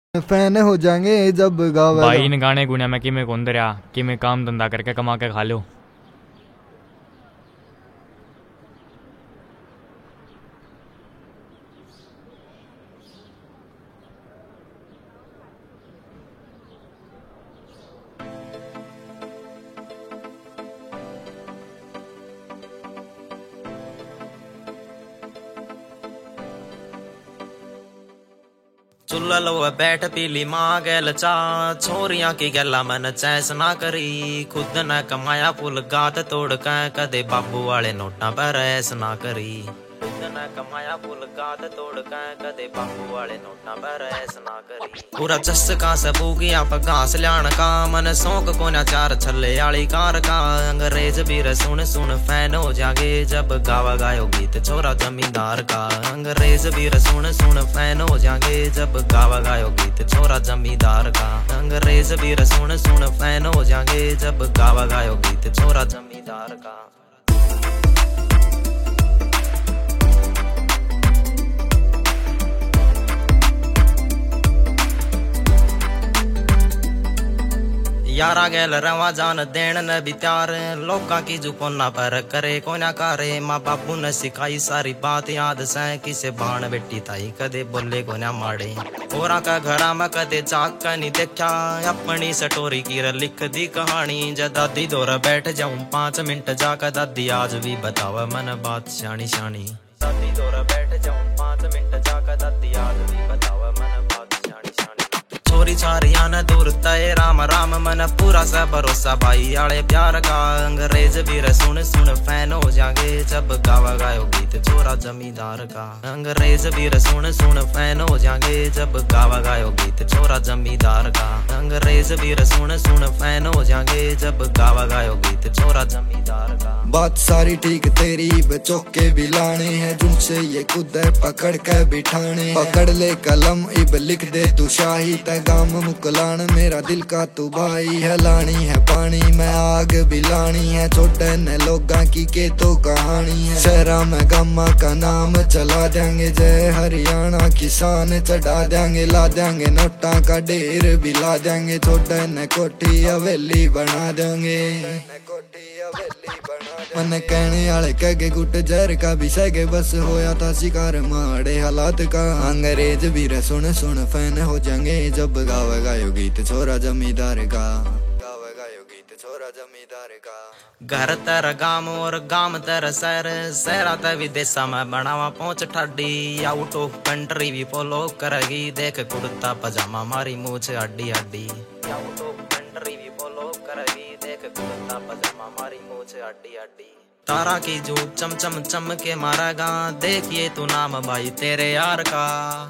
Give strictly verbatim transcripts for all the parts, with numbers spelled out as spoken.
Fan हो जाएंगे जब गावे भाई इन गाने गुने में कि मैं कौन दरिया कि मैं काम धंधा करके कमा के खा लो। चुल्ला लो बैठ पीली माँ गैल चा छोरियां की गैला मन चैस ना करी खुद न कमाया फुल गात तोड़ के कदे बाबू वाले नोटा पर ऐस ना करी खुद न कमाया फुल गात तोड़ के कदे बाबू वाले नोटा पर ऐस ना करी पूरा चस्का से बूगिया पर घास लियान का मन सौक कोना चार छल्ले आली कार का अंग्रेज बीर सुन सुन फैन हो जागे जब गावा गायो गीत छोरा जमींदार का अंग्रेज बीर सुन सुन फैन हो जागे जब गावा गायो गीत छोरा जमींदार का अंग्रेज बीर सुन सुन फैन हो जागे जब गावा गायो गीत छोरा जमींदार का। यारा गैल रवा जान देन न भी त्यार लोका की जुकोना पर करे कोना करे माँ बापू ने सिखाई सारी बात याद से किसे बाण बेटी ताई कदे बोले कोना माड़े ओरा का घरा में कदे जाग का नहीं देखा अपनी सटोरी की लिख दी कहानी जब दादी दौरा बैठ जाऊं पांच मिनट जाकर दादी आज भी बतावा मन बात शानी शानी दादी दौरा बैठ जाऊं पांच मिनट जाकर दादी आज भी बतावा मन बात शानी शानी छोरी छारिया न दूर तय राम राम मन पूरा सा भरोसा भाई आले प्यार का अंग्रेज बीर सुन सुन फैन हो जागे जब गावा गायो गीत छोरा जमींदार का अंग्रेज बीर सुन सुन फैन हो जागे जब गावा गायो गीत छोरा जमींदार का अंग्रेज बीर सुन सुन फैन हो जागे जब गावा गायो गीत छोरा जमींदार का। बात सारी ठीक तेरी बच्चों के भी लाने हैं जिनसे ये कुदर पकड़ के बिठाने पकड़ ले कलम इब लिख दे तू शाही पैगाम मुकलान मेरा दिल का तू भाई है लानी है पानी मैं आग भी लानी है छोटे न लोगा की के तो कहानी है शहरा में गम्मा का नाम चला देंगे जय हरियाणा किसान चढ़ा देंगे ला देंगे नोटा का ढेर भी ला देंगे छोटे न कोठी हवेली बना देंगे मन कहने आले कह गुट जहर का भी सगे बस होया था शिकार माड़े हालात का अंग्रेज भी सुन सुन फैन हो जाएंगे जब गावा गायो गीत छोरा जमींदार का गावा गायो गीत छोरा जमींदार का। घर तेरा गाम और गाम तेरा शहर शहरा ते विदेशा में बनावा पहुंच ठाडी आउट ऑफ कंट्री भी फॉलो करेगी देख कुर्ता पजामा मारी मूछ अड्डी अड्डी आउट ऑफ कंट्री भी फॉलो करेगी देख कुर्ता पजामा मारी मूछ अड्डी अड्डी तारा की जो चम चम चम के मारेगा देखिए तू नाम भाई तेरे यार का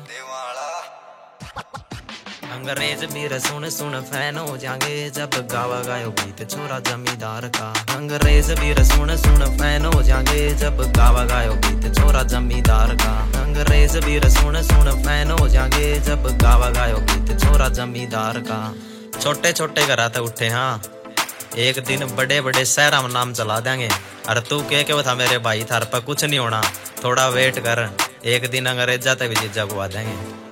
अंग्रेज बीर सुन सुन फैन हो जाएंगे जब गावा गायो गीत छोरा जमींदार का अंग्रेज बीर सुन सुन फैन हो जाएंगे जब गावा गायो गीत छोरा जमींदार का अंग्रेज बीर सुन सुन फैन हो जाएंगे जब गावा गायो गीत छोरा जमींदार का। छोटे छोटे घरा तो उठे हाँ एक दिन बड़े बड़े शहरा में नाम चला देंगे अरे तू कह के बता मेरे भाई थार पर कुछ नहीं होना थोड़ा वेट कर एक दिन अंग्रेजा तक भी जगवा देंगे।